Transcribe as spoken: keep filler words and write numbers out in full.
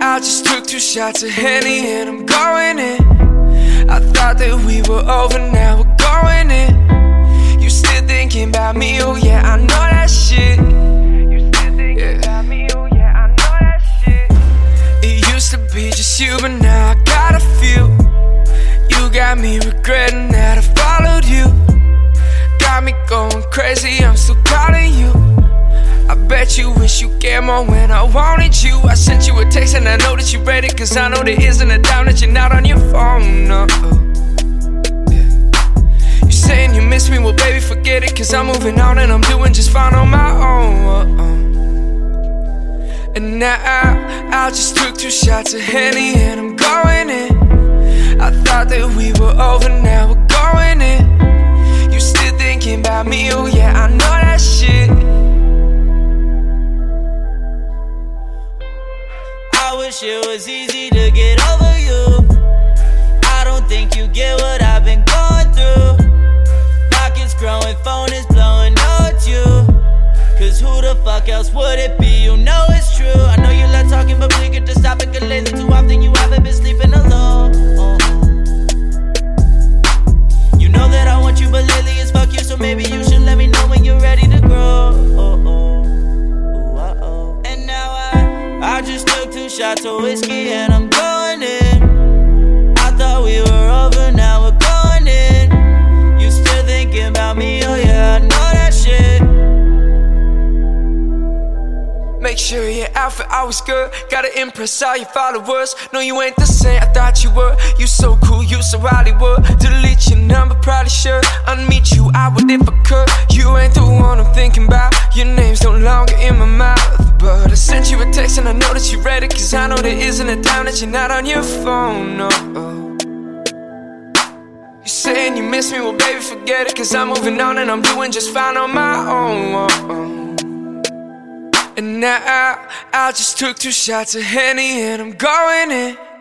I just took two shots of Henny and I'm going in. I thought that we were over, now we're going in. You still thinking about me, oh yeah, I know that shit. You still thinking yeah. about me, oh yeah, I know that shit. It used to be just you, but now I gotta feel. You got me regretting that I followed you. Got me going crazy, I'm still calling you. I bet you wish you cared more when I wanted you. I sent you a text and I know that you read it, cause I know there isn't a doubt that you're not on your phone, no. Yeah. You saying you miss me, well baby forget it, cause I'm moving on and I'm doing just fine on my own. And now I, I just took two shots of Henny and I'm going in. I thought that we were over, now we're going in. You still thinking about me, oh yeah, I know that shit. I wish it was easy to get over you. I don't think you get what I've been going through. Pockets growing, phone is blowing, no it's you. Cause who the fuck else would it be? You know it's true. I know you love talking, but we get to stop it, cause lazy too often you haven't been sleeping alone. You know that I want you, but lately it's fuck you. So maybe you should let me know when you're ready to grow. I just took two shots of whiskey and I'm going in. I thought we were over, now we're going in. You still thinking about me, oh yeah, I know that shit. Make sure your outfit always good. Gotta impress all your followers. No, you ain't the same I thought you were. You so cool, you so Hollywood. Delete your number, probably should unmeet you, I would if I could. You ain't the one I'm thinking about. Your name's no longer in my mouth. But I sent you a text and I know that you read it, cause I know there isn't a doubt that you're not on your phone, no. You saying you miss me, well baby forget it, cause I'm moving on and I'm doing just fine on my own. And now I, I just took two shots of Henny and I'm going in.